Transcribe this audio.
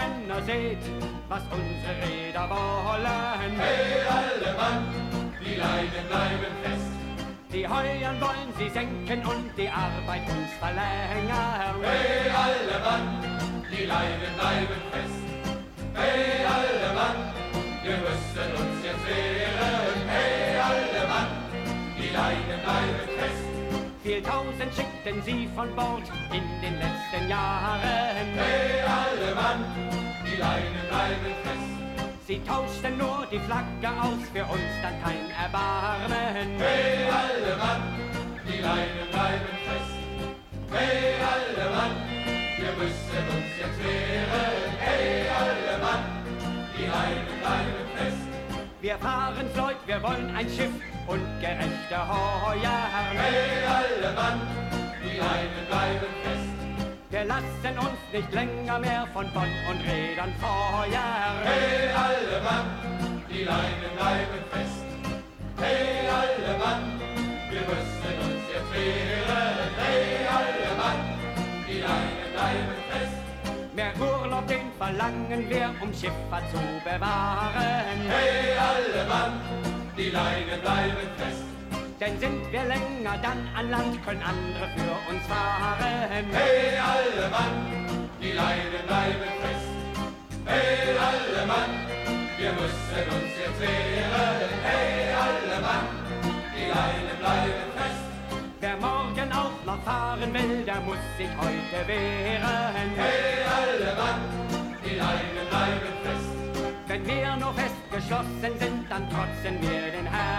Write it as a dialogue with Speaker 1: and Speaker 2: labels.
Speaker 1: Männer, seht, was unsere Räder wollen.
Speaker 2: Hey, alle Mann, die Leinen bleiben fest.
Speaker 1: Die Heuern wollen sie senken und die Arbeit uns verlängern.
Speaker 2: Hey, alle Mann, die Leinen bleiben fest. Hey, alle Mann, wir müssen uns jetzt wehren. Hey, alle Mann, die Leinen bleiben fest.
Speaker 1: 4000 schickten sie von Bord in den letzten Jahren.
Speaker 2: Hey, alle Mann, die Leinen bleiben fest.
Speaker 1: Sie tauschten nur die Flagge aus, für uns dann kein Erbarmen.
Speaker 2: Hey, alle Mann, die Leinen bleiben fest. Hey, alle Mann, wir müssen uns jetzt wehren. Hey, alle Mann, die Leinen bleiben fest.
Speaker 1: Wir fahren Floyd, wir wollen ein Schiff und gerechte Heuern.
Speaker 2: Hey, alle Mann, die Leinen bleiben fest.
Speaker 1: Wir lassen uns nicht länger mehr von Bonn und Rädern feuern.
Speaker 2: Hey, alle Mann, die Leinen bleiben fest. Hey, alle Mann, wir müssen uns jetzt wehren. Hey, alle Mann, die Leinen bleiben fest.
Speaker 1: Mehr Urlaub, den verlangen wir, um Schifffahrt zu bewahren.
Speaker 2: Hey, alle Mann, die Leinen bleiben fest.
Speaker 1: Denn sind wir länger dann an Land, können andere für uns fahren.
Speaker 2: Hey, alle Mann, die Leinen bleiben fest. Hey, alle Mann, wir müssen uns jetzt wehren. Hey, alle Mann, die Leinen bleiben fest.
Speaker 1: Wer morgen auch noch fahren will, der muss sich heute wehren.
Speaker 2: Hey, alle Mann, die Leinen bleiben fest.
Speaker 1: Wenn wir nur fest geschlossen sind, dann trotzen wir den Herren.